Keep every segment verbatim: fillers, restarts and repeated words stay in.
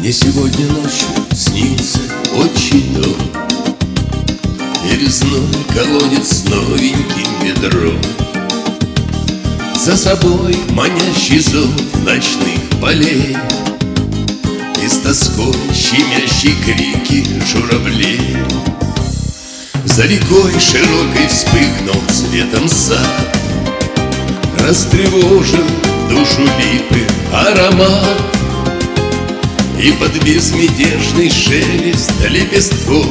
Мне сегодня ночью снился отчий дом, и резной колодец с новеньким ведром, за собой манящий зов ночных полей и с тоской щемящие крики журавлей. За рекой широкой вспыхнул цветом сад, растревожил душу липы аромат, и под безмятежный шелест лепестков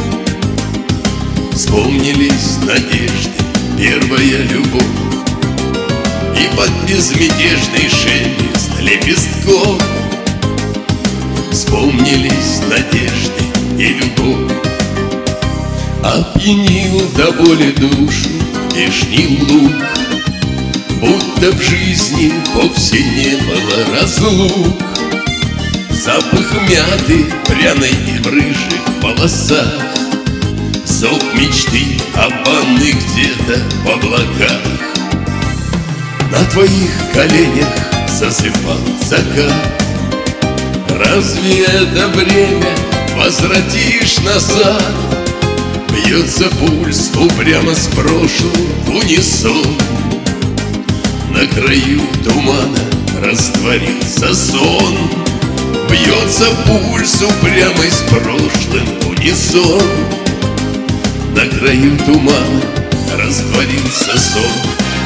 вспомнились надежды, первая любовь. И под безмятежный шелест лепестков вспомнились надежды и любовь. Опьянил до боли душу вишний луг, будто в жизни вовсе не было разлук. Запах мяты пряной и в рыжих волосах, зов мечты об ванной где-то в облаках. На твоих коленях засыпал закат. Разве это время возвратишь назад? Бьется пульс упрямо с прошлым в унисон. На краю тумана растворился сон. Бьется пульс упрямо с прошлым в унисон. На краю тумана растворился сон.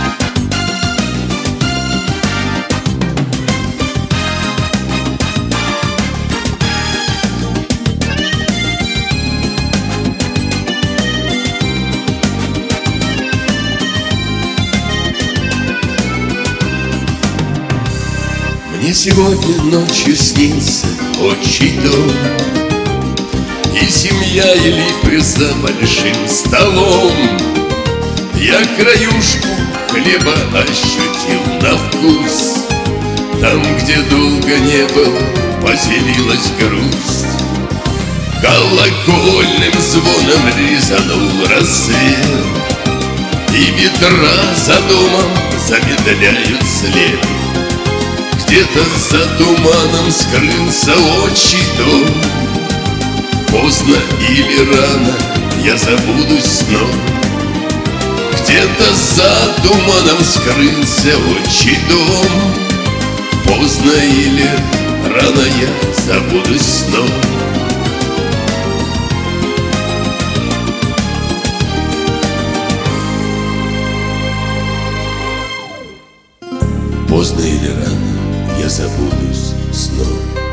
Мне сегодня ночью снится отчий дом, и семья, и липы за большим столом. Я краюшку хлеба ощутил на вкус, там, где долго не было, поселилась грусть. Колокольным звоном резанул рассвет, и ветра за домом замедляют след. Где-то за туманом скрылся отчий дом. Поздно или рано я забудусь снова. Где-то за туманом скрылся отчий дом. Поздно или рано я забудусь снова. Поздно или рано я забудусь снова.